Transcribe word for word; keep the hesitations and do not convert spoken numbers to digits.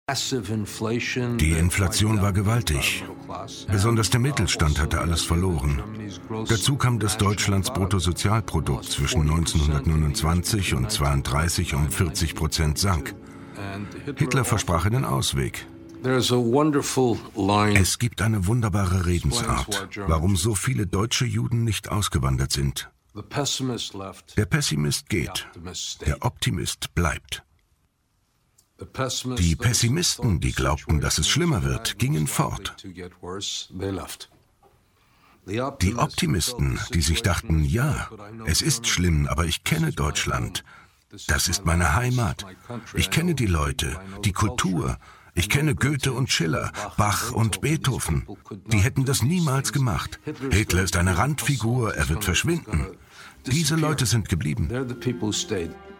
Die Inflation war gewaltig. Besonders der Mittelstand hatte alles verloren. Dazu kam, dass Deutschlands Bruttosozialprodukt zwischen neunzehnhundertneunundzwanzig und zweiunddreißig um vierzig Prozent sank. Hitler versprach einen Ausweg. Es gibt eine wunderbare Redensart, warum so viele deutsche Juden nicht ausgewandert sind. Der Pessimist geht, der Optimist bleibt. Die Pessimisten, die glaubten, dass es schlimmer wird, gingen fort. Die Optimisten, die sich dachten, ja, es ist schlimm, aber ich kenne Deutschland. Das ist meine Heimat. Ich kenne die Leute, die Kultur. Ich kenne Goethe und Schiller, Bach und Beethoven. Die hätten das niemals gemacht. Hitler ist eine Randfigur, er wird verschwinden. Diese Leute sind geblieben.